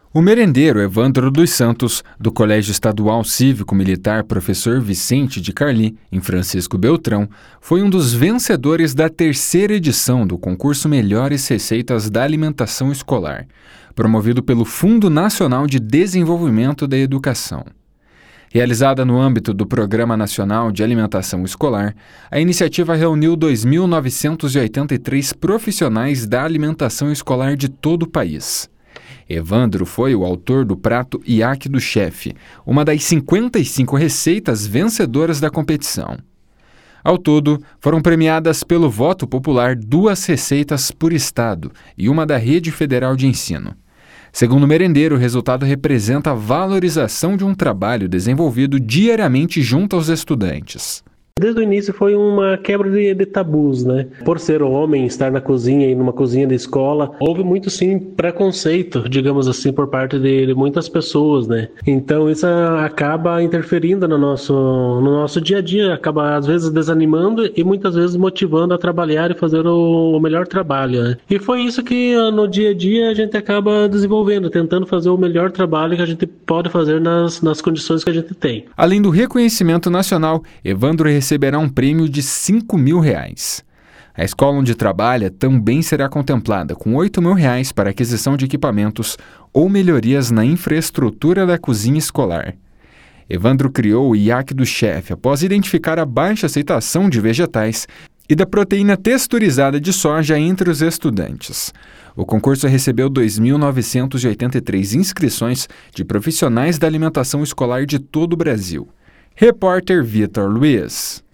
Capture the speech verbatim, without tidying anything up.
O merendeiro Evandro dos Santos, do Colégio Estadual Cívico-Militar Professor Vicente de Carli, em Francisco Beltrão, foi um dos vencedores da terceira edição do concurso Melhores Receitas da Alimentação Escolar, promovido pelo Fundo Nacional de Desenvolvimento da Educação. Realizada no âmbito do Programa Nacional de Alimentação Escolar, a iniciativa reuniu dois mil novecentos e oitenta e três profissionais da alimentação escolar de todo o país. Evandro foi o autor do prato Iaque do Chefe, uma das cinquenta e cinco receitas vencedoras da competição. Ao todo, foram premiadas pelo voto popular duas receitas por estado e uma da Rede Federal de Ensino. Segundo o merendeiro, o resultado representa a valorização de um trabalho desenvolvido diariamente junto aos estudantes. Desde o início foi uma quebra de, de tabus, né? Por ser homem, estar na cozinha e numa cozinha da escola, houve muito sim preconceito, digamos assim, por parte de, de muitas pessoas, né? Então isso acaba interferindo no nosso, no nosso dia a dia, acaba às vezes desanimando e muitas vezes motivando a trabalhar e fazer o, o melhor trabalho, né? E foi isso que no dia a dia a gente acaba desenvolvendo, tentando fazer o melhor trabalho que a gente pode fazer nas, nas condições que a gente tem. Além do reconhecimento nacional, Evandro receberá um prêmio de cinco mil reais. A escola onde trabalha também será contemplada com oito mil reais para aquisição de equipamentos ou melhorias na infraestrutura da cozinha escolar. Evandro criou o Iaque do Chefe após identificar a baixa aceitação de vegetais e da proteína texturizada de soja entre os estudantes. O concurso recebeu dois mil novecentos e oitenta e três inscrições de profissionais da alimentação escolar de todo o Brasil. Repórter Vitor Luiz.